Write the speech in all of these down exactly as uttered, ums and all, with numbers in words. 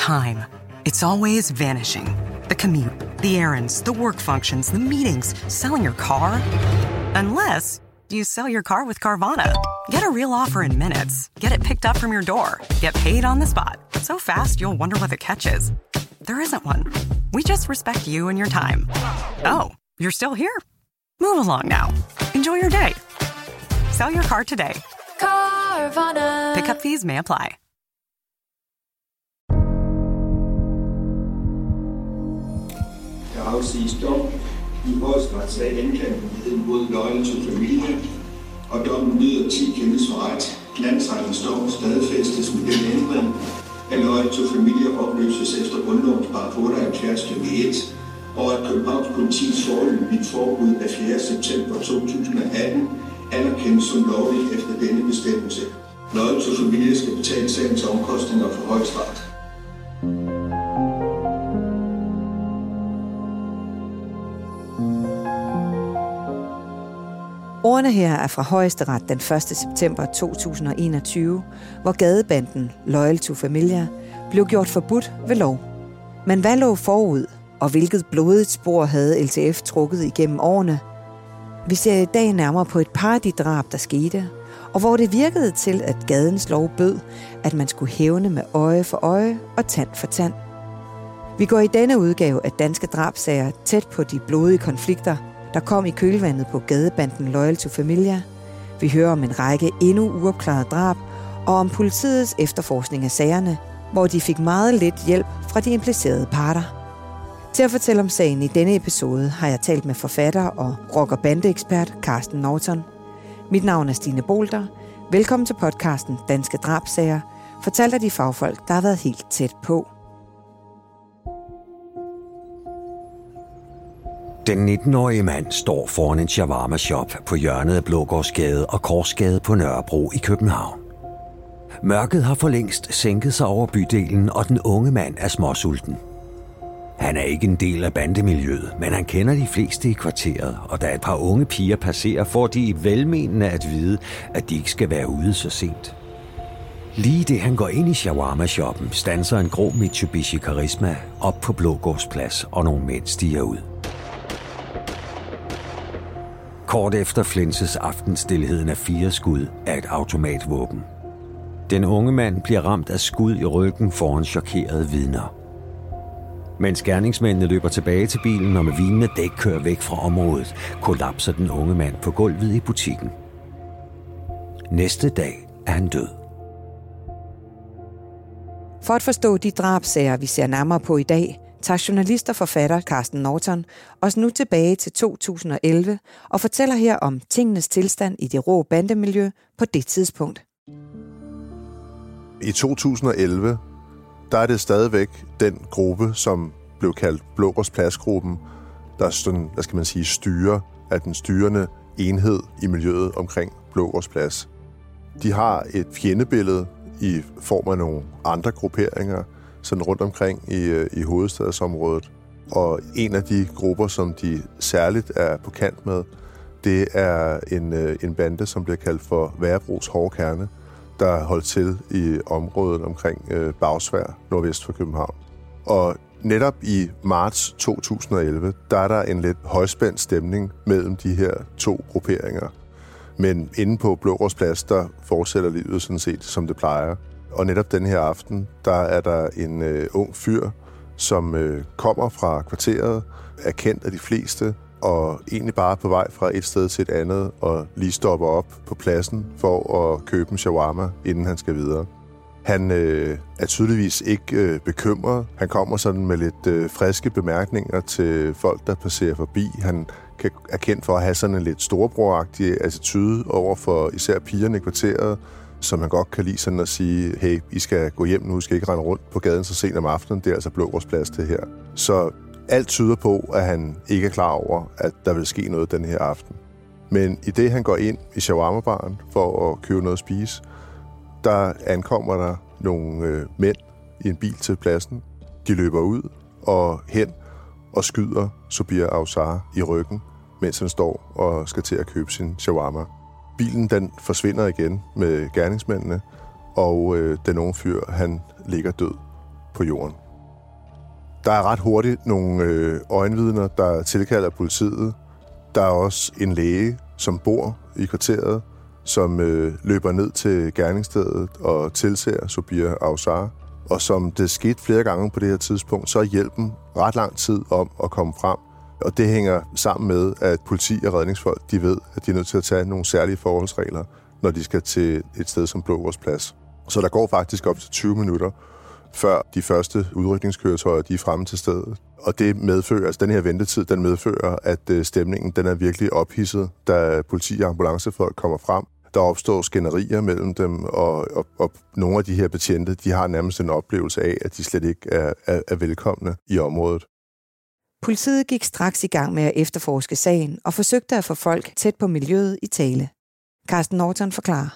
time. It's always vanishing. The commute, the errands, the work functions, the meetings, selling your car. Unless you sell your car with Carvana. Get a real offer in minutes. Get it picked up from your door. Get paid on the spot. So fast you'll wonder what the catch is. There isn't one. We just respect you and your time. Oh, you're still here? Move along now. Enjoy your day. Sell your car today. Carvana. Pickup fees may apply. Der afsiges dom i Højesteretssagen anklagemyndigheden mod Loyal to Familia, og dommen lyder ti kendes for ret. Landsrettens dom stadfæstes med den ændring, at Loyal to Familia opløses efter grundlovens paragraf otteoghalvfjerds stykke et, og at Københavns Politis foreløbige forbud af fjerde september to tusind og atten anerkendes som lovligt efter denne bestemmelse. Loyal to Familia skal betale sagens omkostninger for Højesteret. Ordene her er fra Højesteret den første september to tusind og enogtyve, hvor gadebanden Loyal to Familia blev gjort forbudt ved lov. Men hvad lå forud, og hvilket blodigt spor havde L T F trukket igennem årene? Vi ser i dag nærmere på et par af de drab, der skete, og hvor det virkede til, at gadens lov bød, at man skulle hævne med øje for øje og tand for tand. Vi går i denne udgave af Danske Drabsager tæt på de blodige konflikter, der kom i kølvandet på gadebanden Loyal to Familia. Vi hører om en række endnu uopklarede drab, og om politiets efterforskning af sagerne, hvor de fik meget lidt hjælp fra de implicerede parter. Til at fortælle om sagen i denne episode har jeg talt med forfatter og rocker-bande-ekspert Carsten Norton. Mit navn er Stine Bolter. Velkommen til podcasten Danske Drabsager, fortalt af de fagfolk, der har været helt tæt på. Den nitten-årige mand står foran en shawarma-shop på hjørnet af Blågårdsgade og Korsgade på Nørrebro i København. Mørket har for længst sænket sig over bydelen, og den unge mand er småsulten. Han er ikke en del af bandemiljøet, men han kender de fleste i kvarteret, og da et par unge piger passerer, får de i velmenende at vide, at de ikke skal være ude så sent. Lige det han går ind i shawarma-shoppen, standser en grå Mitsubishi Charisma op på Blågårdsplads, og nogle mænd stiger ud. Kort efter flænses aftenstilheden af fire skud af et automatvåben. Den unge mand bliver ramt af skud i ryggen foran chokerede vidner. Mens gerningsmændene løber tilbage til bilen og med vinende dæk kører væk fra området, kollapser den unge mand på gulvet i butikken. Næste dag er han død. For at forstå de drabsager, vi ser nærmere på i dag, tager journalist og forfatter Carsten Norton os nu tilbage til to tusind og elleve og fortæller her om tingenes tilstand i det rå bandemiljø på det tidspunkt. I to tusind og elleve, der er det stadigvæk den gruppe, som blev kaldt Blågårdspladsgruppen, der sådan, hvad skal man sige, styrer af den styrende enhed i miljøet omkring Blågårdsplads. De har et fjendebillede i form af nogle andre grupperinger, sådan rundt omkring i, i hovedstadsområdet. Og en af de grupper, som de særligt er på kant med, det er en, en bande, som bliver kaldt for Værebros Hårde Kerne, der holdt til i området omkring øh, Bagsværd, nordvest for København. Og netop i marts to tusind og elleve, der er der en lidt højspændt stemning mellem de her to grupperinger. Men inde på Blågårdsplads, der fortsætter livet sådan set, som det plejer. Og netop den her aften, der er der en øh, ung fyr, som øh, kommer fra kvarteret, er kendt af de fleste, og egentlig bare på vej fra et sted til et andet, og lige stopper op på pladsen for at købe en shawarma, inden han skal videre. Han øh, er tydeligvis ikke øh, bekymret. Han kommer sådan med lidt øh, friske bemærkninger til folk, der passerer forbi. Han kan, er kendt for at have sådan en lidt storebroragtig attitude over for især pigerne i kvarteret, som man godt kan lide sådan at sige, hey, I skal gå hjem nu, I skal ikke rende rundt på gaden så sent om aftenen. Det er altså Blågårdsplads det her. Så alt tyder på, at han ikke er klar over, at der vil ske noget den her aften. Men i det, han går ind i shawarma-baren for at købe noget at spise, der ankommer der nogle øh, mænd i en bil til pladsen. De løber ud og hen og skyder Subir Awsar i ryggen, mens han står og skal til at købe sin shawarma. Bilen den forsvinder igen med gerningsmændene, og øh, den unge fyr, han ligger død på jorden. Der er ret hurtigt nogle øh, øjenvidner, der tilkalder politiet. Der er også en læge, som bor i kvarteret, som øh, løber ned til gerningsstedet og tilser Subir Awsare. Og som det skete flere gange på det her tidspunkt, så er hjælpen ret lang tid om at komme frem. Og det hænger sammen med, at politi og redningsfolk, de ved, at de er nødt til at tage nogle særlige forholdsregler, når de skal til et sted som Blågårdsplads. Så der går faktisk op til tyve minutter, før de første udrykningskøretøjer, de er fremme til stedet. Og det medfører, altså den her ventetid, den medfører, at stemningen, den er virkelig ophidset, da politi og ambulancefolk kommer frem. Der opstår skænderier mellem dem, og, og, og nogle af de her betjente, de har nærmest en oplevelse af, at de slet ikke er, er, er velkomne i området. Politiet gik straks i gang med at efterforske sagen og forsøgte at få folk tæt på miljøet i tale. Carsten Norton forklarer.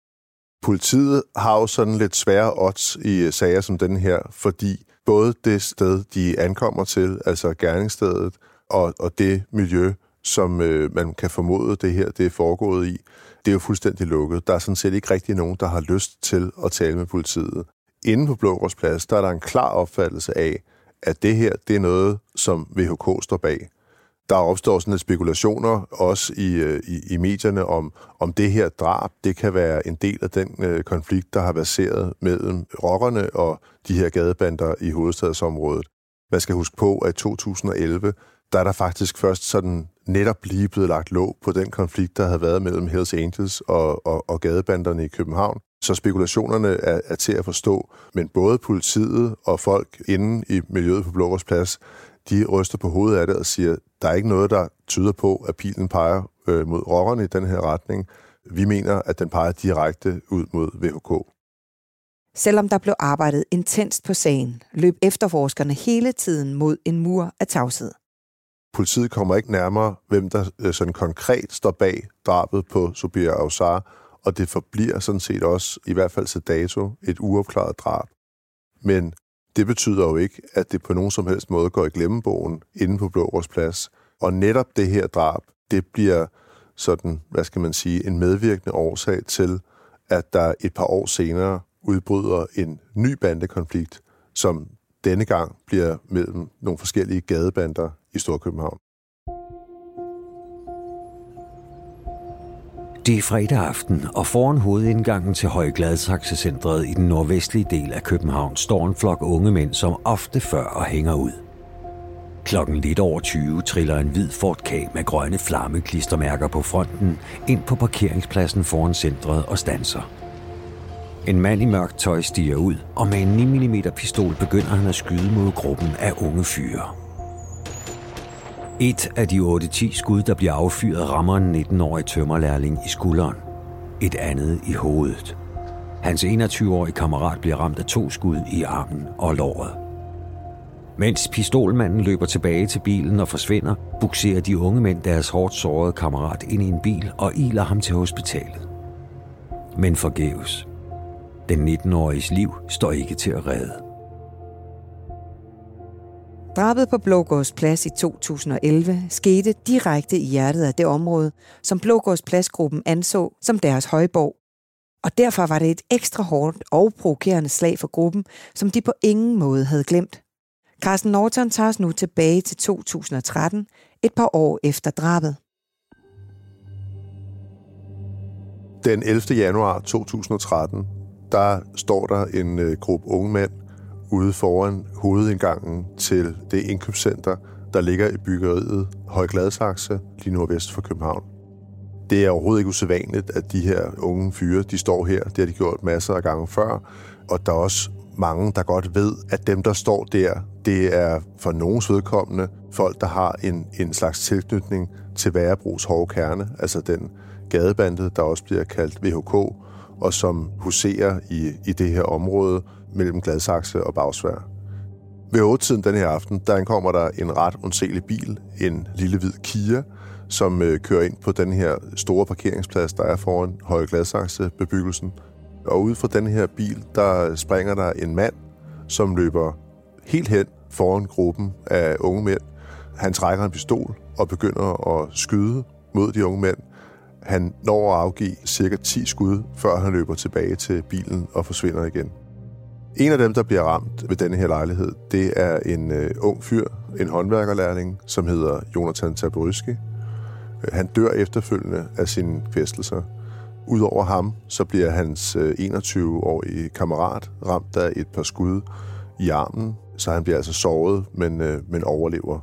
Politiet har jo sådan lidt svære odds i sager som den her, fordi både det sted, de ankommer til, altså gerningsstedet, og, og det miljø, som øh, man kan formode det her, det er foregået i, det er jo fuldstændig lukket. Der er sådan set ikke rigtig nogen, der har lyst til at tale med politiet. Inde på Blågårdsplads, der er der en klar opfattelse af, at det her, det er noget, som V H K står bag. Der opstår sådan lidt spekulationer, også i, i, i medierne, om, om det her drab, det kan være en del af den øh, konflikt, der har baseret mellem rockerne og de her gadebander i hovedstadsområdet. Man skal huske på, at i to tusind og elleve, der er der faktisk først sådan netop lige blevet lagt låg på den konflikt, der havde været mellem Hells Angels og, og, og gadebanderne i København. Så spekulationerne er, er til at forstå, men både politiet og folk inde i miljøet på Blågårdsplads, de ryster på hovedet af det og siger, der er ikke noget, der tyder på, at pilen peger øh, mod rockerne i den her retning. Vi mener, at den peger direkte ud mod V H K. Selvom der blev arbejdet intenst på sagen, løb efterforskerne hele tiden mod en mur af tavshed. Politiet kommer ikke nærmere, hvem der øh, sådan konkret står bag drabet på Subir Awsare, og det forbliver sådan set også, i hvert fald til dato, et uopklaret drab. Men det betyder jo ikke, at det på nogen som helst måde går i glemmebogen inde på Blågårdsplads. Og netop det her drab, det bliver sådan, hvad skal man sige, en medvirkende årsag til, at der et par år senere udbryder en ny bandekonflikt, som denne gang bliver mellem nogle forskellige gadebander i Storkøbenhavn. Det er fredag aften, og foran hovedindgangen til Høje Gladsaxe-centret i den nordvestlige del af København står en flok unge mænd, som ofte før og hænger ud. Klokken lidt over tyve triller en hvid Ford Ka med grønne flammeklistermærker på fronten ind på parkeringspladsen foran centret og standser. En mand i mørkt tøj stiger ud, og med en ni millimeter pistol begynder han at skyde mod gruppen af unge fyre. Et af de otte ti skud, der bliver affyret, rammer en nitten-årig tømmerlærling i skulderen. Et andet i hovedet. Hans enogtyve-årige kammerat bliver ramt af to skud i armen og låret. Mens pistolmanden løber tilbage til bilen og forsvinder, bukserer de unge mænd deres hårdt sårede kammerat ind i en bil og iler ham til hospitalet. Men forgæves. Den nitten-åriges liv står ikke til at redde. Drabet på Blågårdsplads i to tusind og elleve skete direkte i hjertet af det område, som Blågårdspladsgruppen anså som deres højborg. Og derfor var det et ekstra hårdt og provokerende slag for gruppen, som de på ingen måde havde glemt. Carsten Norton tager os nu tilbage til to tusind og tretten, et par år efter drabet. Den ellevte januar to tusind og tretten, der står der en øh, gruppe unge mænd ude foran hovedindgangen til det indkøbscenter, der ligger i byggeriet Høje Gladsaxe, lige nordvest for København. Det er overhovedet ikke usædvanligt, at de her unge fyre, de står her. Det har de gjort masser af gange før, og der er også mange, der godt ved, at dem, der står der, det er for nogens vedkommende folk, der har en, en slags tilknytning til Værebros hårde kerne, altså den gadebande, der også bliver kaldt V H K, og som huserer i, i det her område mellem Gladsaxe og Bagsværd. Ved otte-tiden den her aften, der ankommer der en ret undselig bil, en lille hvid Kia, som øh, kører ind på den her store parkeringsplads, der er foran Høje Gladsaxe-bebyggelsen. Og ude fra den her bil, der springer der en mand, som løber helt hen foran gruppen af unge mænd. Han trækker en pistol og begynder at skyde mod de unge mænd. Han når at afgive cirka ti skud, før han løber tilbage til bilen og forsvinder igen. En af dem, der bliver ramt ved denne her lejlighed, det er en øh, ung fyr, en håndværkerlærling, som hedder Jonathan Tabaryski. Han dør efterfølgende af sine kvæstelser. Udover ham, så bliver hans øh, enogtyve-årige kammerat ramt af et par skud i armen, så han bliver altså såret, men, øh, men overlever.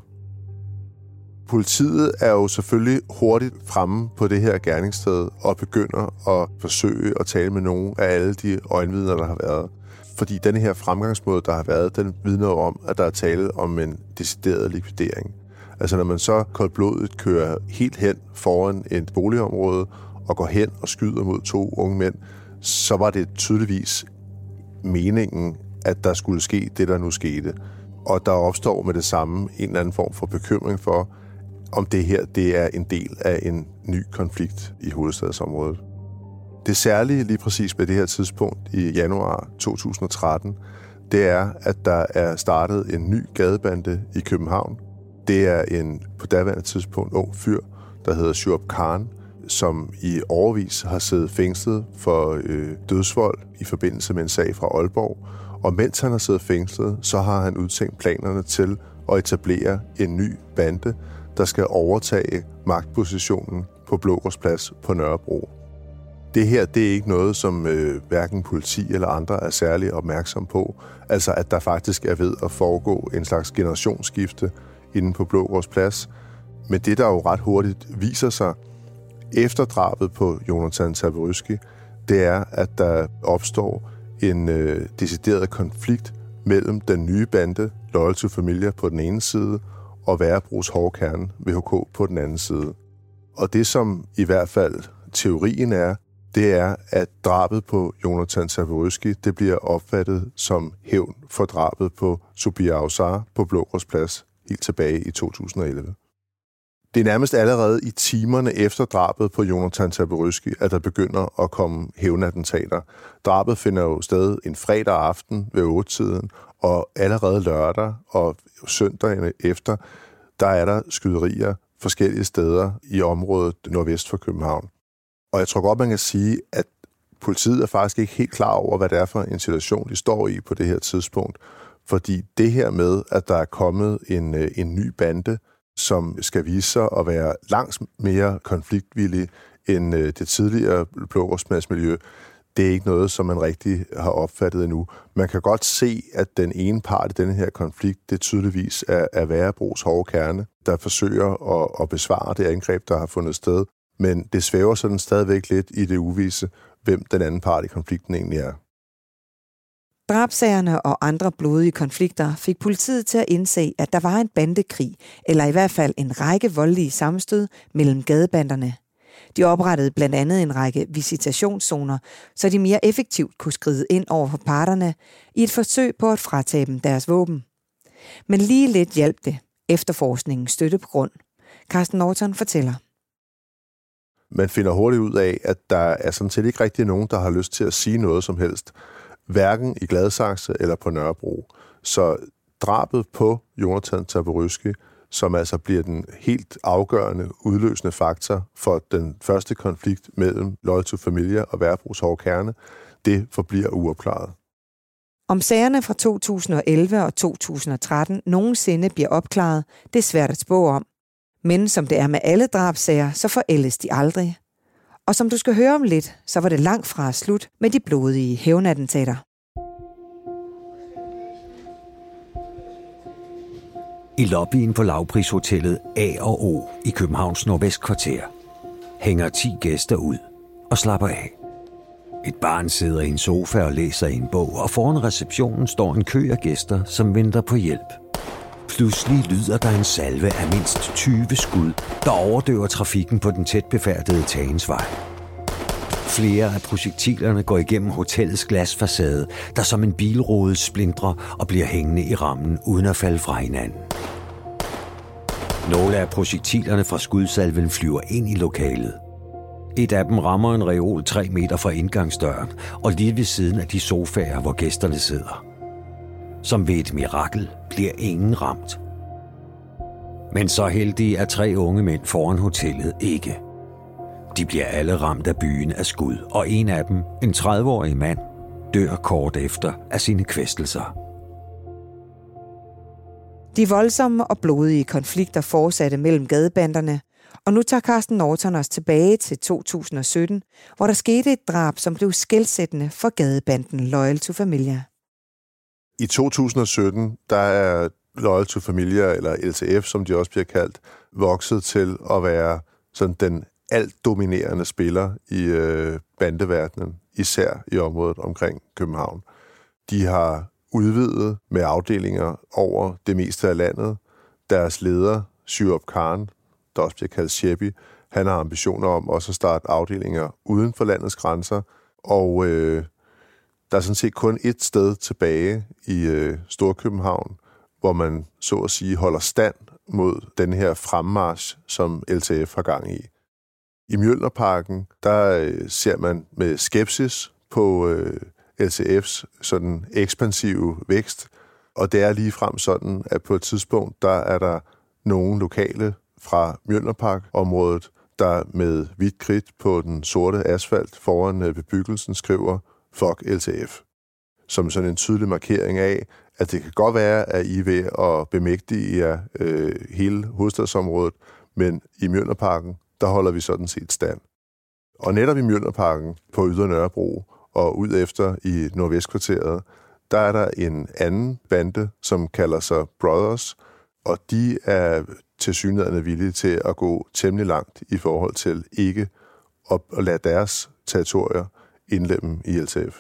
Politiet er jo selvfølgelig hurtigt fremme på det her gerningssted og begynder at forsøge at tale med nogle af alle de øjenvidner, der har været. Fordi denne her fremgangsmåde, der har været, den vidner om, at der er tale om en decideret likvidering. Altså når man så koldblodigt kører helt hen foran et boligområde og går hen og skyder mod to unge mænd, så var det tydeligvis meningen, at der skulle ske det, der nu skete. Og der opstår med det samme en eller anden form for bekymring for, om det her det er en del af en ny konflikt i hovedstadsområdet. Det særlige lige præcis ved det her tidspunkt i januar to tusind og tretten, det er, at der er startet en ny gadebande i København. Det er en på daværende tidspunkt ung fyr, der hedder Shuaib Khan, som i årevis har siddet fængslet for øh, dødsvold i forbindelse med en sag fra Aalborg. Og mens han har siddet fængslet, så har han udtænkt planerne til at etablere en ny bande, der skal overtage magtpositionen på Blågårdsplads på Nørrebro. Det her, det er ikke noget, som øh, hverken politi eller andre er særlig opmærksom på. Altså, at der faktisk er ved at foregå en slags generationsskifte inde på Blågårdsplads. Men det, der jo ret hurtigt viser sig efter drabet på Jonathan Tabaryski, det er, at der opstår en øh, decideret konflikt mellem den nye bande, Loyal to Familia, på den ene side, og Værebros hårdkerne, V H K, på den anden side. Og det, som i hvert fald teorien er, det er, at drabet på Jonathan Tabaryski, det bliver opfattet som hævn for drabet på Subir Ausar på Blågårdsplads helt tilbage i to tusind og elleve. Det er nærmest allerede i timerne efter drabet på Jonathan Tabaryski, at der begynder at komme hævnattentater. Drabet finder jo sted en fredag aften ved otte-tiden, og allerede lørdag og søndagen efter, der er der skyderier forskellige steder i området nordvest for København. Og jeg tror godt, man kan sige, at politiet er faktisk ikke helt klar over, hvad det er for en situation, de står i på det her tidspunkt. Fordi det her med, at der er kommet en, en ny bande, som skal vise sig at være langt mere konfliktvillig end det tidligere Blågårdspladsmiljø, det er ikke noget, som man rigtig har opfattet endnu. Man kan godt se, at den ene part i denne her konflikt, det tydeligvis er, er Værebros hårdkerne, der forsøger at, at besvare det angreb, der har fundet sted. Men det svæver sådan stadigvæk lidt i det uvisse, hvem den anden part i konflikten egentlig er. Drabsagerne og andre blodige konflikter fik politiet til at indse, at der var en bandekrig, eller i hvert fald en række voldelige sammenstød mellem gadebanderne. De oprettede blandt andet en række visitationszoner, så de mere effektivt kunne skride ind over for parterne i et forsøg på at fratage dem deres våben. Men lige lidt hjalp det. Efterforskningen støtte på grund. Carsten Norton fortæller. Man finder hurtigt ud af, at der er sådan set ikke rigtig nogen, der har lyst til at sige noget som helst. Hverken i Gladsaxe eller på Nørrebro. Så drabet på Jonathan Tabaryski, som altså bliver den helt afgørende udløsende faktor for den første konflikt mellem Loyal to Familia og Værebros hårdkerne, det forbliver uopklaret. Om sagerne fra to tusind og elleve og to tusind og tretten nogensinde bliver opklaret, det er svært at spå om. Men som det er med alle drabssager, så forældes de aldrig. Og som du skal høre om lidt, så var det langt fra slut med de blodige hævnattentater. I lobbyen på lavprishotellet A og O i Københavns Nordvestkvarter hænger ti gæster ud og slapper af. Et barn sidder i en sofa og læser i en bog, og foran receptionen står en kø af gæster, som venter på hjælp. Pludselig lyder der en salve af mindst tyve skud, der overdøver trafikken på den tæt befærdede Tagensvej. Flere af projektilerne går igennem hotellets glasfacade, der som en bilrude splintrer og bliver hængende i rammen uden at falde fra hinanden. Nogle af projektilerne fra skudsalven flyver ind i lokalet. Et af dem rammer en reol tre meter fra indgangsdøren og lige ved siden af de sofaer, hvor gæsterne sidder. Som ved et mirakel bliver ingen ramt. Men så heldige er tre unge mænd foran hotellet ikke. De bliver alle ramt af byen af skud, og en af dem, en tredive-årig mand, dør kort efter af sine kvæstelser. De voldsomme og blodige konflikter fortsatte mellem gadebanderne, og nu tager Carsten Norton os tilbage til to tusind og sytten, hvor der skete et drab, som blev skelsættende for gadebanden Loyal to Familia. I to tusind og sytten, der er Loyal to Familia, eller L T F, som de også bliver kaldt, vokset til at være sådan den alt dominerende spiller i øh, bandeverdenen, især i området omkring København. De har udvidet med afdelinger over det meste af landet. Deres leder, Syrup Khan, der også bliver kaldt Sheppy, han har ambitioner om også at starte afdelinger uden for landets grænser, og øh, der er sådan set kun et sted tilbage i øh, Storkøbenhavn, hvor man så at sige holder stand mod den her fremmarch, som L T F har gang i. I Mjølnerparken, der øh, ser man med skepsis på øh, L T F's sådan ekspansive vækst, og det er ligefrem sådan, at på et tidspunkt, der er der nogle lokale fra Mjølnerpark-området, der med hvidt kridt på den sorte asfalt foran bebyggelsen skriver "Fuck L T F", som sådan en tydelig markering af, at det kan godt være, at I er ved at bemægtige jer øh, hele hovedstadsområdet, men i Mjølnerparken, der holder vi sådan set stand. Og netop i Mjølnerparken på Ydre Nørrebro og ud efter i Nordvestkvarteret, der er der en anden bande, som kalder sig Brothers, og de er tilsyneladende villige til at gå temmelig langt i forhold til ikke at lade deres territorier indlemme i L T F.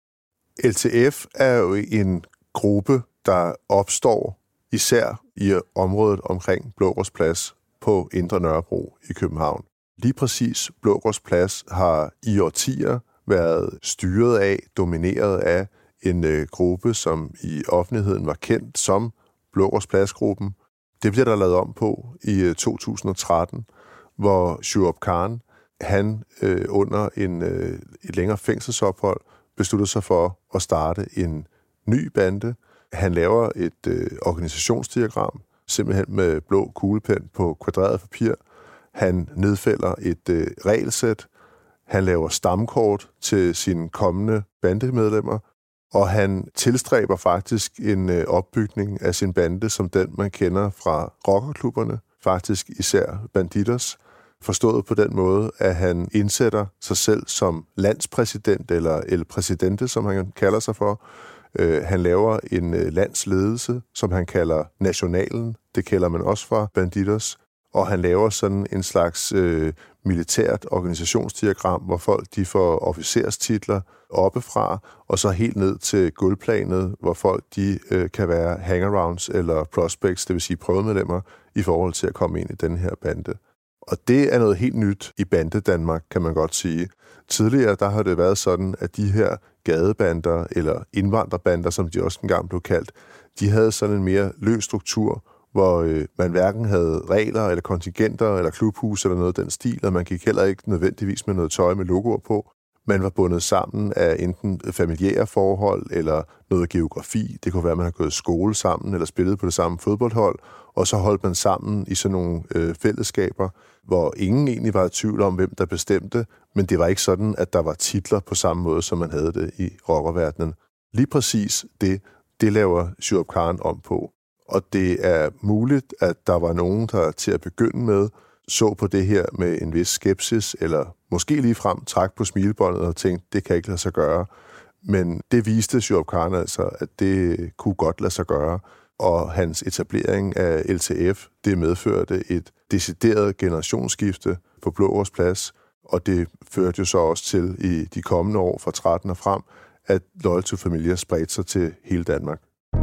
L T F er jo en gruppe, der opstår især i området omkring Blågårds Plads på Indre Nørrebro i København. Lige præcis Blågårds Plads har i årtier været styret af, domineret af en øh, gruppe, som i offentligheden var kendt som Blågårds Plads-gruppen. Det bliver der lavet om på i øh, to tusind og tretten, hvor Syrup Khan, han øh, under en, øh, et længere fængselsophold, besluttede sig for at starte en ny bande. Han laver et øh, organisationsdiagram, simpelthen med blå kuglepen på kvadreret papir. Han nedfælder et øh, regelsæt. Han laver stamkort til sine kommende bandemedlemmer, og han tilstræber faktisk en øh, opbygning af sin bande, som den, man kender fra rockerklubberne, faktisk især Bandidos, forstået på den måde, at han indsætter sig selv som landspræsident, eller El Presidente, som han kalder sig for. Øh, han laver en øh, landsledelse, som han kalder Nationalen, det kalder man også fra Bandidos, og han laver sådan en slags øh, militært organisationsdiagram, hvor folk de får officerstitler oppefra, og så helt ned til gulvplanet, hvor folk de øh, kan være hangarounds eller prospects, det vil sige prøvemedlemmer, i forhold til at komme ind i den her bande. Og det er noget helt nyt i Bande Danmark, kan man godt sige. Tidligere der har det været sådan, at de her gadebander, eller indvandrerbander, som de også engang blev kaldt, de havde sådan en mere løs struktur, hvor øh, man hverken havde regler, eller kontingenter, eller klubhus, eller noget af den stil, og man gik heller ikke nødvendigvis med noget tøj med logoer på. Man var bundet sammen af enten familiære forhold, eller noget geografi. Det kunne være, at man har gået i skole sammen, eller spillet på det samme fodboldhold, og så holdt man sammen i sådan nogle øh, fællesskaber, hvor ingen egentlig var i tvivl om, hvem der bestemte, men det var ikke sådan, at der var titler på samme måde, som man havde det i rockerverdenen. Lige præcis det, det laver Syrup Khan om på. Og det er muligt, at der var nogen, der til at begynde med så på det her med en vis skepsis, eller måske lige frem træk på smilebåndet og tænkte, det kan ikke lade sig gøre. Men det viste Syrup Khan altså, at det kunne godt lade sig gøre. Og hans etablering af L T F, det medførte et decideret generationsskifte på Blågårds Plads, og det førte jo så også til i de kommende år fra tretten og frem, at Loyal to Familia spredte sig til hele Danmark.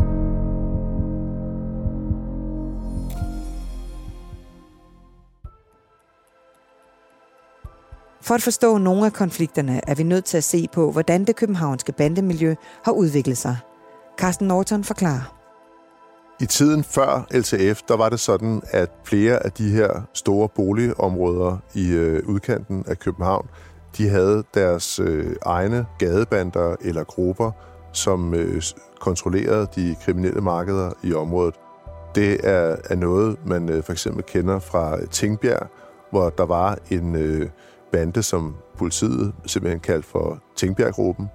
For at forstå nogle af konflikterne er vi nødt til at se på, hvordan det københavnske bandemiljø har udviklet sig. Carsten Norton forklarer. I tiden før L T F, der var det sådan, at flere af de her store boligområder i øh, udkanten af København, de havde deres øh, egne gadebander eller grupper, som øh, kontrollerede de kriminelle markeder i området. Det er, er noget, man øh, for eksempel kender fra Tingbjerg, hvor der var en øh, bande, som politiet simpelthen kaldte for Tingbjerg-gruppen.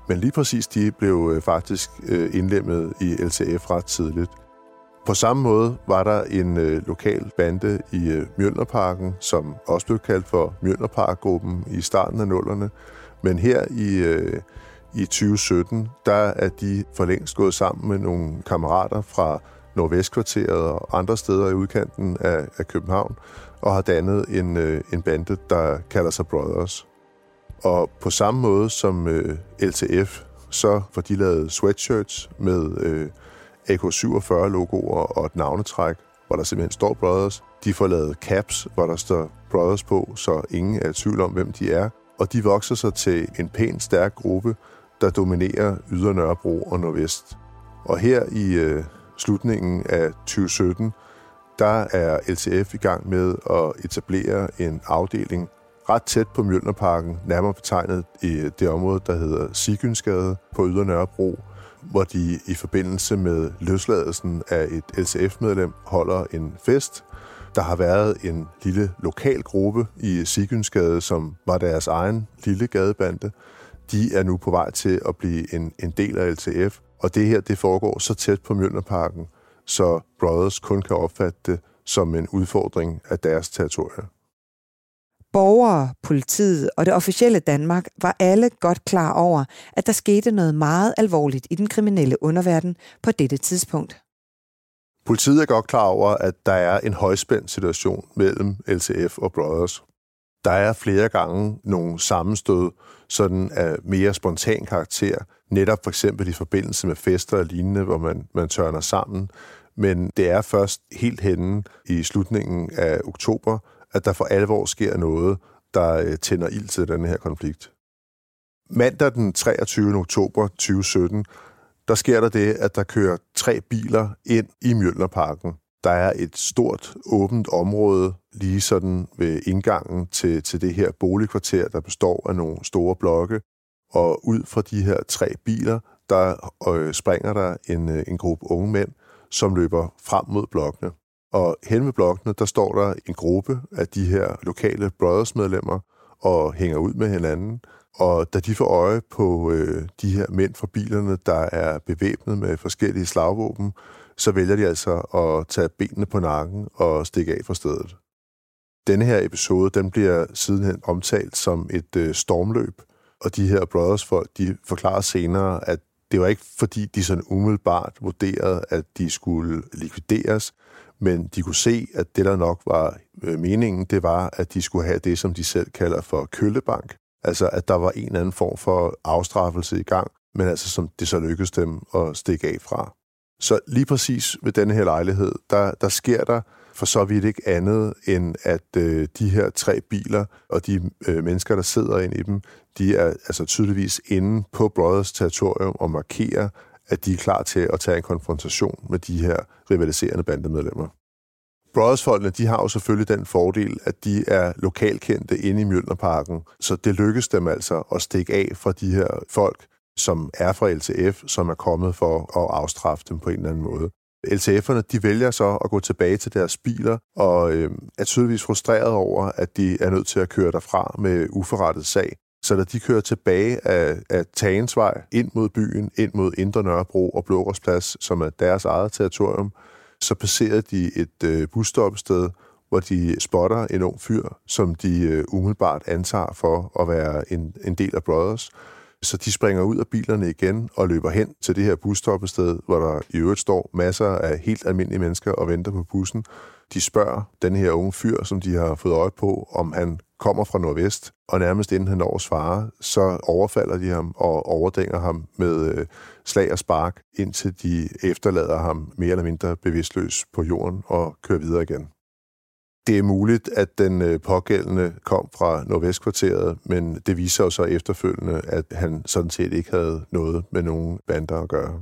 Men lige præcis de blev faktisk indlemmet i L T F ret tidligt. På samme måde var der en øh, lokal bande i øh, Mjølnerparken, som også blev kaldt for Mjølnerparkgruppen i starten af nullerne. Men her i, øh, i tyve sytten, der er de for længst gået sammen med nogle kammerater fra Nordvestkvarteret og andre steder i udkanten af, af København, og har dannet en, øh, en bande, der kalder sig Brothers. Og på samme måde som øh, L T F, så får de lavet sweatshirts med øh, A K syvogfyrre-logoer og et navnetræk, hvor der simpelthen står Brothers. De får lavet caps, hvor der står Brothers på, så ingen er i tvivl om, hvem de er. Og de vokser sig til en pæn, stærk gruppe, der dominerer Ydre Nørrebro og Nordvest. Og her i øh, slutningen af tyve sytten, der er L T F i gang med at etablere en afdeling ret tæt på Mjølnerparken, nærmere betegnet i det område, der hedder Sigynsgade på Ydre Nørrebro, hvor de i forbindelse med løsladelsen af et L T F-medlem holder en fest. Der har været en lille lokal gruppe i Sigynsgade, som var deres egen lille gadebande. De er nu på vej til at blive en, en del af L T F, og det her det foregår så tæt på Mjølnerparken, så Brothers kun kan opfatte det som en udfordring af deres territorier. Borgere, politiet og det officielle Danmark var alle godt klar over, at der skete noget meget alvorligt i den kriminelle underverden på dette tidspunkt. Politiet er godt klar over, at der er en højspændt situation mellem L T F og Brothers. Der er flere gange nogle sammenstød sådan af mere spontan karakter, netop for eksempel i forbindelse med fester og lignende, hvor man, man tørner sammen. Men det er først helt henne i slutningen af oktober, at der for alvor sker noget, der tænder ild til den her konflikt. Mandag den treogtyvende oktober tyve sytten, der sker der det, at der kører tre biler ind i Mjølnerparken. Der er et stort, åbent område lige sådan ved indgangen til, til det her boligkvarter, der består af nogle store blokke. Og ud fra de her tre biler, der øh, springer der en, en gruppe unge mænd, som løber frem mod blokkene. Og hen ved blokkene, der står der en gruppe af de her lokale Brothers-medlemmer og hænger ud med hinanden. Og da de får øje på øh, de her mænd fra bilerne, der er bevæbnet med forskellige slagvåben, så vælger de altså at tage benene på nakken og stikke af fra stedet. Denne her episode, den bliver sidenhen omtalt som et øh, stormløb, og de her Brothers-folk, de forklarer senere, at det var ikke fordi, de sådan umiddelbart vurderede, at de skulle likvideres, men de kunne se, at det der nok var øh, meningen, det var, at de skulle have det, som de selv kalder for køllebank. Altså, at der var en eller anden form for afstraffelse i gang, men altså, som det så lykkedes dem at stikke af fra. Så lige præcis ved denne her lejlighed, der, der sker der for så vidt ikke andet, end at øh, de her tre biler og de øh, mennesker, der sidder inde i dem, de er altså tydeligvis inde på Brothers territorium og markerer, at de er klar til at tage en konfrontation med de her rivaliserende bandemedlemmer. Brothers-folkene, de har jo selvfølgelig den fordel, at de er lokalkendte inde i Mjølnerparken, så det lykkes dem altså at stikke af fra de her folk, som er fra L T F, som er kommet for at afstraffe dem på en eller anden måde. L T F'erne, de vælger så at gå tilbage til deres biler, og øh, er tydeligvis frustreret over, at de er nødt til at køre derfra med uforrettet sag. Så da de kører tilbage af, af Tagensvej ind mod byen, ind mod Indre Nørrebro og Blågårdsplads, som er deres eget territorium, så passerer de et øh, busstoppested, hvor de spotter en ung fyr, som de øh, umiddelbart antager for at være en, en del af Brothers. Så de springer ud af bilerne igen og løber hen til det her busstoppested, hvor der i øvrigt står masser af helt almindelige mennesker og venter på bussen. De spørger den her unge fyr, som de har fået øje på, om han kommer fra Nordvest, og nærmest inden han når at svare, så overfalder de ham og overdænger ham med øh, slag og spark, indtil de efterlader ham mere eller mindre bevidstløs på jorden og kører videre igen. Det er muligt, at den pågældende kom fra Nordvestkvarteret, men det viser jo så efterfølgende, at han sådan set ikke havde noget med nogen bander at gøre.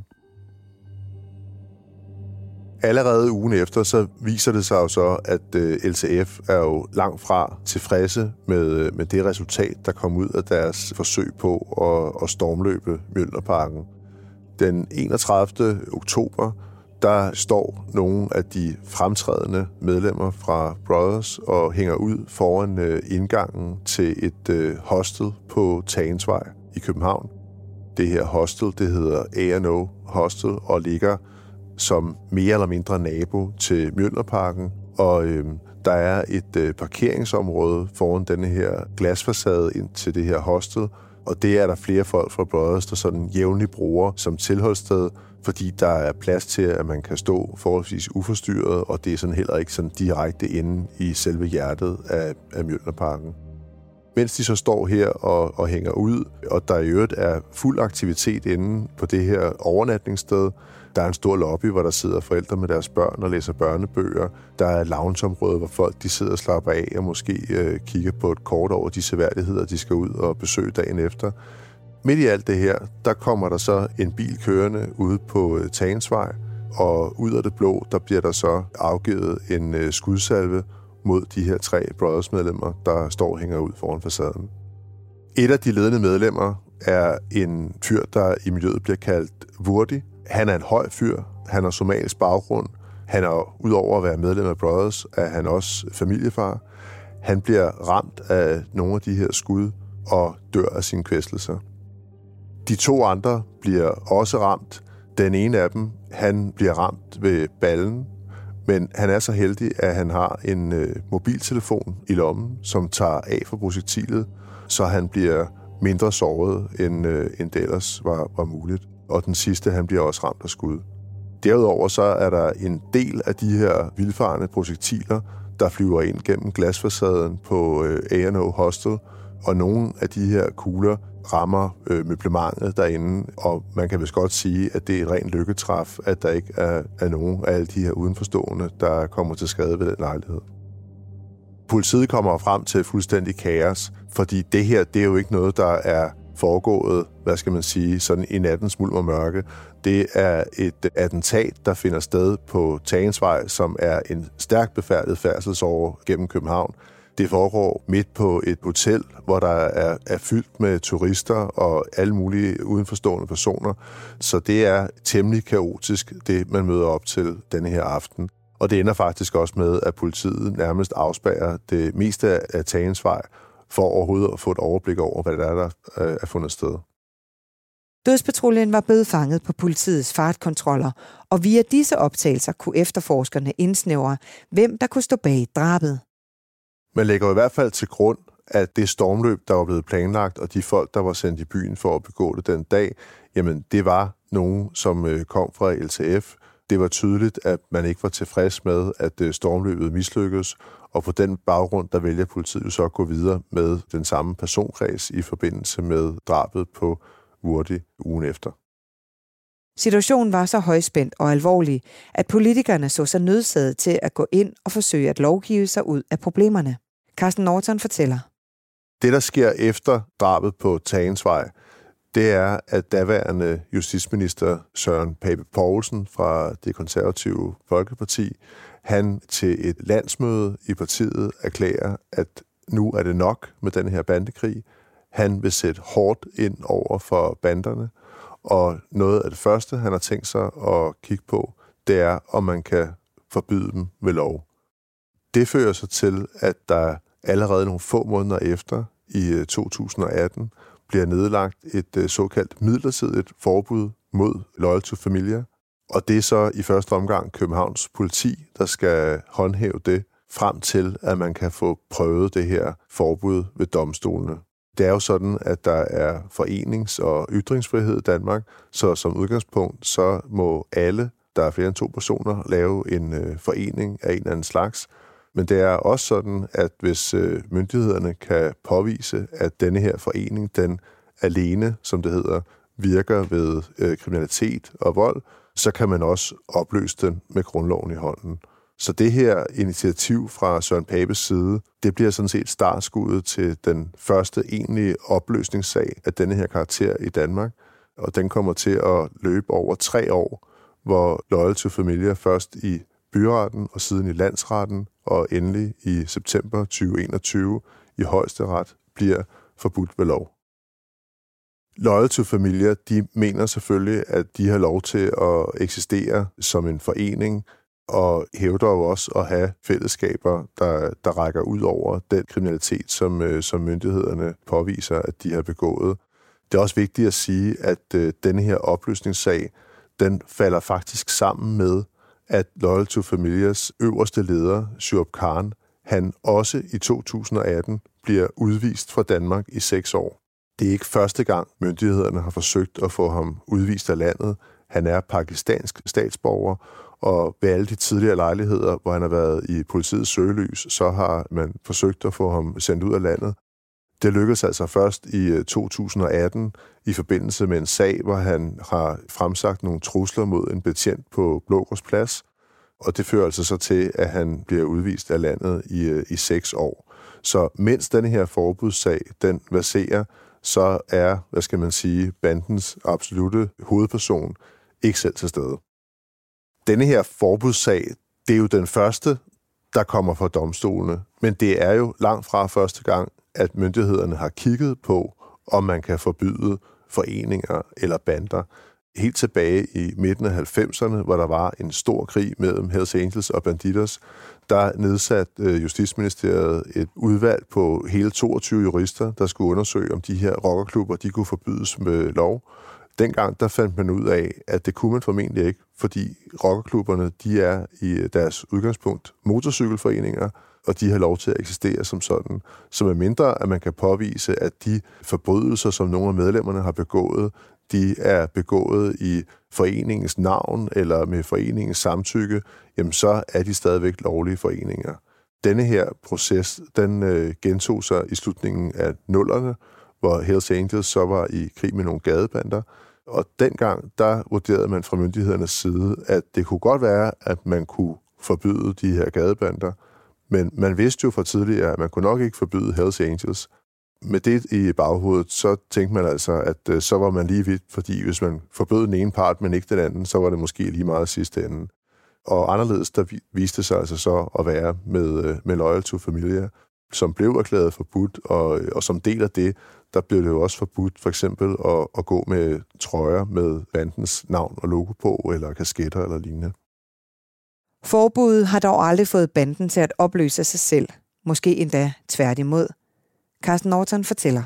Allerede ugen efter, så viser det sig jo så, at L T F er jo langt fra tilfredse med, med det resultat, der kom ud af deres forsøg på at, at stormløbe Mjølnerparken. Den enogtredivte oktober, der står nogle af de fremtrædende medlemmer fra Brothers og hænger ud foran indgangen til et hostel på Tagensvej i København. Det her hostel, det hedder A and O Hostel, og ligger som mere eller mindre nabo til Mjølnerparken. Og øh, der er et øh, parkeringsområde foran denne her glasfacade ind til det her hostel, og det er der flere folk fra Brothers, der sådan jævnligt bruger som tilholdssted, fordi der er plads til, at man kan stå forholdsvis uforstyrret, og det er sådan heller ikke sådan direkte inde i selve hjertet af, af Mjølnerparken. Mens de så står her og, og hænger ud, og der i øvrigt er fuld aktivitet inde på det her overnatningssted. Der er en stor lobby, hvor der sidder forældre med deres børn og læser børnebøger. Der er et loungeområde, hvor folk de sidder og slapper af og måske øh, kigger på et kort over de seværdigheder, de skal ud og besøge dagen efter. Midt i alt det her, der kommer der så en bil kørende ude på øh, Tagensvej, og ud af det blå, der bliver der så afgivet en øh, skudsalve mod de her tre Brothers-medlemmer, der står og hænger ud foran facaden. Et af de ledende medlemmer er en fyr, der i miljøet bliver kaldt Wurdi. Han er en høj fyr. Han har somalisk baggrund. Han er, udover at være medlem af Brothers, er han også familiefar. Han bliver ramt af nogle af de her skud og dør af sine kvæstelser. De to andre bliver også ramt. Den ene af dem, han bliver ramt ved ballen, men han er så heldig, at han har en øh, mobiltelefon i lommen, som tager af for projektilet, så han bliver mindre såret, end, øh, end det ellers var, var muligt. Og den sidste, han bliver også ramt af skud. Derudover så er der en del af de her vildfarne projektiler, der flyver ind gennem glasfacaden på øh, A and O Hostel, og nogle af de her kugler rammer øh, møblementet derinde, og man kan vist godt sige, at det er et rent lykketræf, at der ikke er, er nogen af alle de her udenforstående, der kommer til skade ved den lejlighed. Politiet kommer frem til fuldstændig kaos, fordi det her, det er jo ikke noget, der er foregået, hvad skal man sige, sådan i nattens mulm og mørke. Det er et attentat, der finder sted på Tagensvej, som er en stærkt befærdet færdselsåre gennem København. Det foregår midt på et hotel, hvor der er, er fyldt med turister og alle mulige udenforstående personer. Så det er temmelig kaotisk, det man møder op til denne her aften. Og det ender faktisk også med, at politiet nærmest afspærrer det meste af Tagensvej for overhovedet at få et overblik over, hvad der er, der er fundet sted. Dødspatruljen var blevet fanget på politiets fartkontroller, og via disse optagelser kunne efterforskerne indsnævre, hvem der kunne stå bag drabet. Man lægger i hvert fald til grund, at det stormløb, der var blevet planlagt, og de folk, der var sendt i byen for at begå det den dag, jamen det var nogen, som kom fra L T F. Det var tydeligt, at man ikke var tilfreds med, at stormløbet mislykkedes, og på den baggrund, der vælger politiet så at gå videre med den samme personkreds i forbindelse med drabet på Wurdi ugen efter. Situationen var så højspændt og alvorlig, at politikerne så sig nødsaget til at gå ind og forsøge at lovgive sig ud af problemerne. Carsten Norton fortæller. Det, der sker efter drabet på Tagensvej, det er, at daværende justitsminister Søren Pape Poulsen fra Det Konservative Folkeparti, han til et landsmøde i partiet erklærer, at nu er det nok med den her bandekrig. Han vil sætte hårdt ind over for banderne, og noget af det første, han har tænkt sig at kigge på, det er, om man kan forbyde dem ved lov. Det fører sig til, at der allerede nogle få måneder efter, i to tusind og atten, bliver nedlagt et såkaldt midlertidigt forbud mod Loyal to Familia. Og det er så i første omgang Københavns politi, der skal håndhæve det, frem til, at man kan få prøvet det her forbud ved domstolene. Det er jo sådan, at der er forenings- og ytringsfrihed i Danmark, så som udgangspunkt, så må alle, der er flere end to personer, lave en øh, forening af en eller anden slags. Men det er også sådan, at hvis øh, myndighederne kan påvise, at denne her forening, den alene, som det hedder, virker ved øh, kriminalitet og vold, så kan man også opløse den med grundloven i hånden. Så det her initiativ fra Søren Papes side, det bliver sådan set startskuddet til den første egentlige opløsningssag af denne her karakter i Danmark. Og den kommer til at løbe over tre år, hvor Loyal to Familia først i byretten og siden i landsretten og endelig i september tyve enogtyve i Højesteret bliver forbudt ved lov. Loyal to Familia, de mener selvfølgelig, at de har lov til at eksistere som en forening, og hævder jo også at have fællesskaber, der, der rækker ud over den kriminalitet, som, som myndighederne påviser, at de har begået. Det er også vigtigt at sige, at øh, denne her opløsningssag, den falder faktisk sammen med, at Loyal to Familias øverste leder, Shuaib Khan, han også i to tusind og atten bliver udvist fra Danmark i seks år. Det er ikke første gang, myndighederne har forsøgt at få ham udvist af landet. Han er pakistansk statsborger, og ved alle de tidligere lejligheder, hvor han har været i politiets søgelys, så har man forsøgt at få ham sendt ud af landet. Det lykkedes altså først i to tusind og atten i forbindelse med en sag, hvor han har fremsagt nogle trusler mod en betjent på Blågårds Plads, og det fører altså så til, at han bliver udvist af landet i, i seks år. Så mens denne her forbudssag, den verserer, så er, hvad skal man sige, bandens absolutte hovedperson ikke selv til stede. Denne her forbudssag, det er jo den første, der kommer fra domstolene, men det er jo langt fra første gang, at myndighederne har kigget på, om man kan forbyde foreninger eller bander. Helt tilbage i midten af halvfemserne, hvor der var en stor krig mellem Hells Angels og Bandidos, der nedsatte Justitsministeriet et udvalg på hele toogtyve jurister, der skulle undersøge, om de her rockerklubber de kunne forbydes med lov. Dengang der fandt man ud af, at det kunne man formentlig ikke, fordi rockerklubberne de er i deres udgangspunkt motorcykelforeninger, og de har lov til at eksistere som sådan. Så med mindre, at man kan påvise, at de forbrydelser, som nogle af medlemmerne har begået, de er begået i foreningens navn eller med foreningens samtykke, jamen så er de stadigvæk lovlige foreninger. Denne her proces, den øh, gentog sig i slutningen af nullerne, hvor Hells Angels så var i krig med nogle gadebander. Og dengang, der vurderede man fra myndighedernes side, at det kunne godt være, at man kunne forbyde de her gadebander, men man vidste jo fra tidligere, at man kunne nok ikke forbyde Hells Angels. Med det i baghovedet, så tænkte man altså, at øh, så var man lige vidt, fordi hvis man forbød den ene part, men ikke den anden, så var det måske lige meget sidste ende. Og anderledes, der viste sig altså så at være med, øh, med Loyal to Familia, som blev erklæret forbudt, og, og som del af det, der blev det jo også forbudt for eksempel at, at gå med trøjer med bandens navn og logo på, eller kasketter eller lignende. Forbuddet har dog aldrig fået banden til at opløse sig selv, måske endda tværtimod. Carsten Norton fortæller.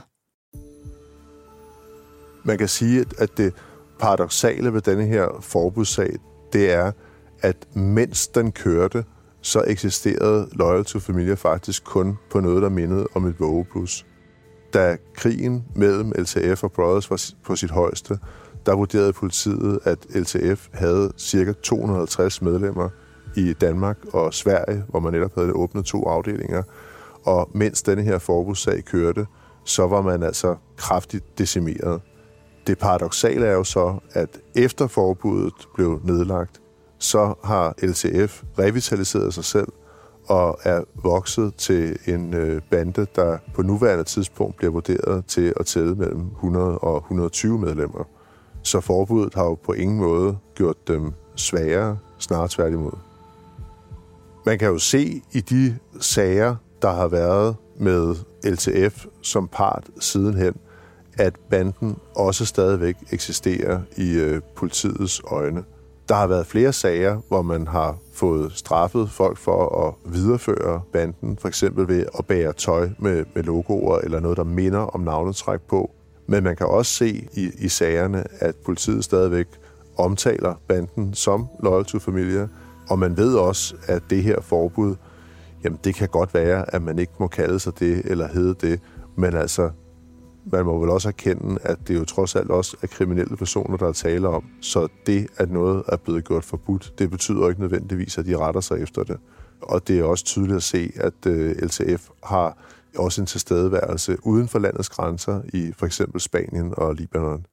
Man kan sige, at det paradoksale ved denne her forbudssag, det er, at mens den kørte, så eksisterede Loyal to Familia faktisk kun på noget, der mindede om et vågeblus. Da krigen mellem L T F og Brothers var på sit højeste, der vurderede politiet, at L T F havde ca. to hundrede og halvtreds medlemmer i Danmark og Sverige, hvor man netop havde åbnet to afdelinger. Og mens denne her forbudssag kørte, så var man altså kraftigt decimeret. Det paradoksale er jo så, at efter forbuddet blev nedlagt, så har L T F revitaliseret sig selv og er vokset til en bande, der på nuværende tidspunkt bliver vurderet til at tælle mellem hundrede og et hundrede og tyve medlemmer. Så forbuddet har jo på ingen måde gjort dem svagere, snarere tværtimod. Man kan jo se i de sager, der har været med L T F som part sidenhen, at banden også stadigvæk eksisterer i øh, politiets øjne. Der har været flere sager, hvor man har fået straffet folk for at videreføre banden, for eksempel ved at bære tøj med, med logoer eller noget, der minder om navnetræk på. Men man kan også se i, i sagerne, at politiet stadigvæk omtaler banden som Loyal to Familia, og man ved også, at det her forbud, jamen det kan godt være, at man ikke må kalde sig det eller hedde det, men altså, man må vel også erkende, at det jo trods alt også er kriminelle personer, der er tale om. Så det, at noget er blevet gjort forbudt, det betyder ikke nødvendigvis, at de retter sig efter det. Og det er også tydeligt at se, at L T F har også en tilstedeværelse uden for landets grænser i for eksempel Spanien og Libanon.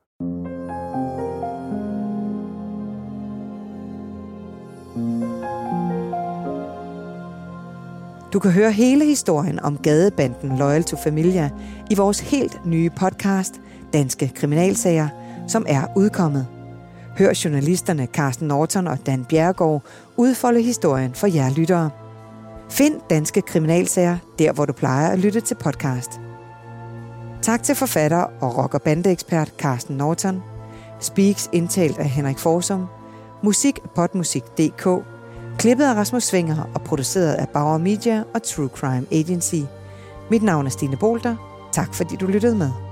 Du kan høre hele historien om gadebanden Loyal to Familia i vores helt nye podcast, Danske Kriminalsager, som er udkommet. Hør journalisterne Carsten Norton og Dan Bjerregaard udfolde historien for jer lyttere. Find Danske Kriminalsager der, hvor du plejer at lytte til podcast. Tak til forfatter og rock- og bandeekspert Carsten Norton. Speaks indtalt af Henrik Forsum. Musik podmusik punktum d k. Klippet af Rasmus Svinger og produceret af Bauer Media og True Crime Agency. Mit navn er Stine Bolter. Tak fordi du lyttede med.